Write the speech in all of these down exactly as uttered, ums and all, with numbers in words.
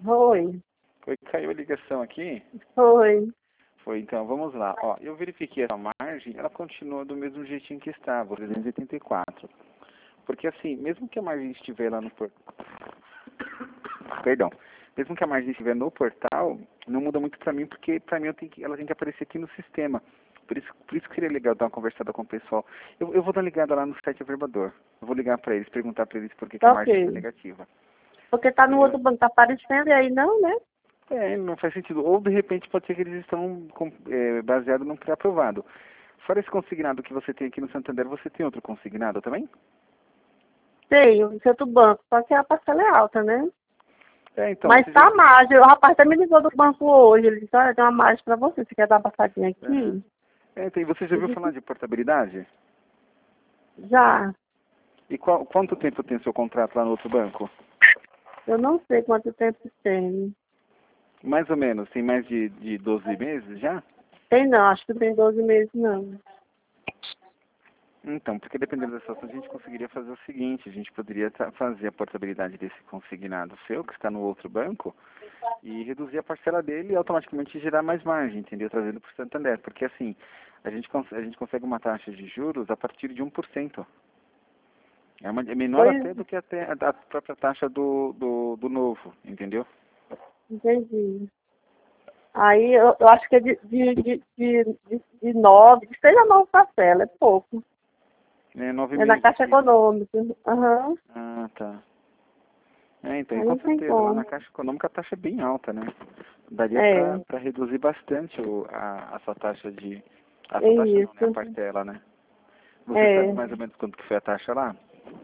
Foi. Foi, caiu a ligação aqui? Foi. Foi, então, vamos lá. Ó, eu verifiquei essa margem, ela continua do mesmo jeitinho que estava, trezentos e oitenta e quatro. Porque assim, mesmo que a margem estiver lá no portal, perdão, mesmo que a margem estiver no portal, não muda muito para mim, porque para mim eu tenho que, ela tem que aparecer aqui no sistema. Por isso, por isso que seria legal dar uma conversada com o pessoal. Eu, eu vou dar uma ligada lá no site Averbador. Eu vou ligar para eles, perguntar para eles por que, que a margem está Ok. negativa. Porque tá no Eu, outro banco, tá aparecendo e aí não, né? é, não faz sentido. Ou de repente pode ser que eles estão com, é, baseados num pré-aprovado. Fora esse consignado que você tem aqui no Santander, você tem outro consignado também? Tem, o outro banco, só que a parcela é alta, né? É, então, Mas você já... tá a margem. O rapaz até me ligou do banco hoje. Ele disse, olha, tem uma margem pra você. Você quer dar uma passadinha Uhum. aqui? É, então, e você já Eu ouviu falar disse, de portabilidade? já. E qual, quanto tempo tem seu contrato lá no outro banco? Eu não sei quanto tempo tem. Mais ou menos, tem mais de, de doze meses já? Tem não, acho que tem doze meses não. Então, porque dependendo da situação, a gente conseguiria fazer o seguinte, a gente poderia ta- fazer a portabilidade desse consignado seu, que está no outro banco, e reduzir a parcela dele e automaticamente gerar mais margem, entendeu? Trazendo para o Santander. Porque assim, a gente, cons a gente consegue uma taxa de juros a partir de um por cento. É, uma, é menor Pois, até do que até a, a própria taxa do, do, do novo, entendeu? entendi. Aí eu, eu acho que é de, de, de, de, de, de nove, de seis a nove parcelas, é pouco. É nove É na meses Caixa que... Econômica. Aham. Ah, tá. É, então, e Aí com não tem certeza, lá na como. Caixa Econômica a taxa é bem alta, né? Daria É, para reduzir bastante o, a, a sua taxa de... A é sua taxa não, né? A isso. parcela, né? Você sabe É, mais ou menos quanto que foi a taxa lá?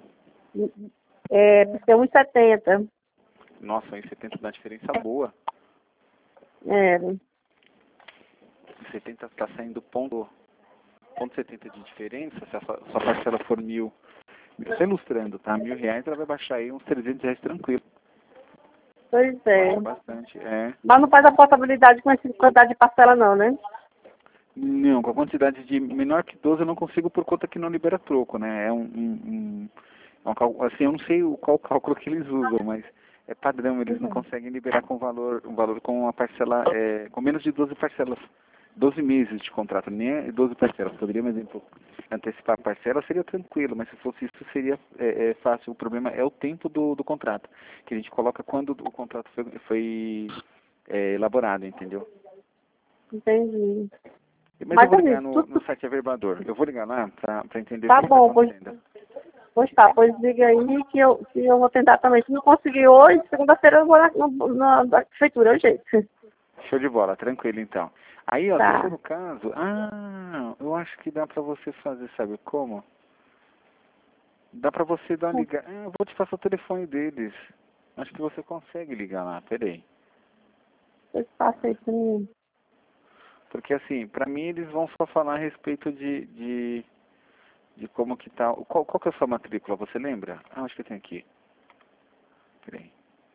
é, porque é um e setenta. Nossa, em setenta dá uma diferença boa. É, Em setenta está saindo ponto, ponto setenta de diferença, se a sua, sua parcela for mil, mil, só ilustrando, tá? Mil reais, ela vai baixar aí uns trezentos reais tranquilo. pois é. Baixa bastante, é. Mas não faz a portabilidade com essa quantidade de parcela não, né? Não, com a quantidade de menor que doze eu não consigo por conta que não libera troco, né? É um, um, um, é um cálculo, assim, eu não sei o, qual cálculo que eles usam, mas é padrão, eles não conseguem liberar com valor, um valor com uma parcela, é, com menos de doze parcelas, doze meses de contrato, nem é doze parcelas. Poderia, por exemplo, antecipar a parcela, seria tranquilo, mas se fosse isso seria é, é fácil. O problema é o tempo do, do contrato, que a gente coloca quando o contrato foi, foi é, elaborado, entendeu? Entendi. Mas eu Mas vou assim, ligar no, tudo no site Averbador. Eu vou ligar lá para entender o tá que está bom, pois, acontecendo. pois tá, pois diga aí que eu, que eu vou tentar também. Se não conseguir hoje, segunda-feira eu vou na, na, na prefeitura, é o jeito. Show de bola, tranquilo então. Aí, ó, se for Tá. o caso, ah, eu acho que dá pra você fazer, sabe como? Dá pra você dar uma ligada. Ah, eu vou te passar o telefone deles. Acho que você consegue ligar lá, peraí. Pois passa aí pra mim. Porque assim, pra mim eles vão só falar a respeito de, de, de como que tá. Qual, qual que é a sua matrícula, você lembra? Ah, acho que tem aqui. Peraí.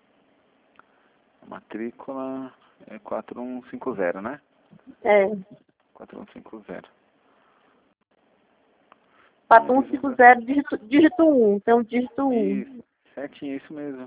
A matrícula é quatro um cinco zero, né? É. quatro um cinco zero. Ah, quatro um eles vão cinco dar. zero, dígito, dígito um. Tem um dígito um. Isso, certinho, é isso mesmo.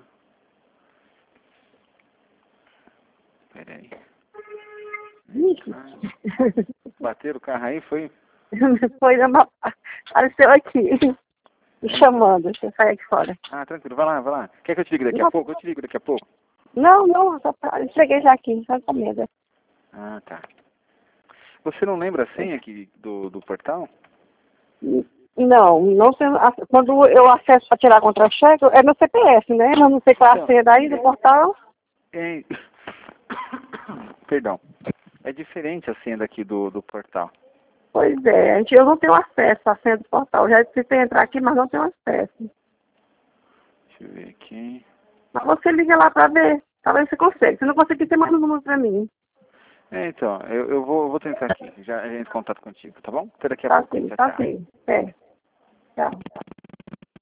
Peraí. Ixi. Ah, bateram o carro aí, foi? Foi uma... Apareceu aqui. Me É, mas... chamando. Deixa eu sair aqui fora. Ah, tranquilo, vai lá, vai lá. Quer que eu te ligue daqui a Não, pouco? Eu te ligo daqui a pouco. não, não só pra... eu cheguei já aqui. Só com medo. Ah, tá. Você não lembra a senha aqui do, do portal? Não, não sei. Quando eu acesso para tirar contra-cheque, é meu C P F, né? Eu não sei qual é a Então, senha daí do portal. é... Perdão. É diferente a senha daqui do, do portal. Pois é, a gente, eu não tenho acesso à senha do portal. Já tentei entrar aqui, mas não tenho acesso. Deixa eu ver aqui. Mas você liga lá para ver. Talvez você consiga. Se não conseguir, você manda um número para mim. É, então, eu, eu, vou, eu vou tentar aqui. Já a gente contato contigo, tá bom? Até daqui a Tá pouco. sim, Tchau, tá tchau. sim. É. Tchau.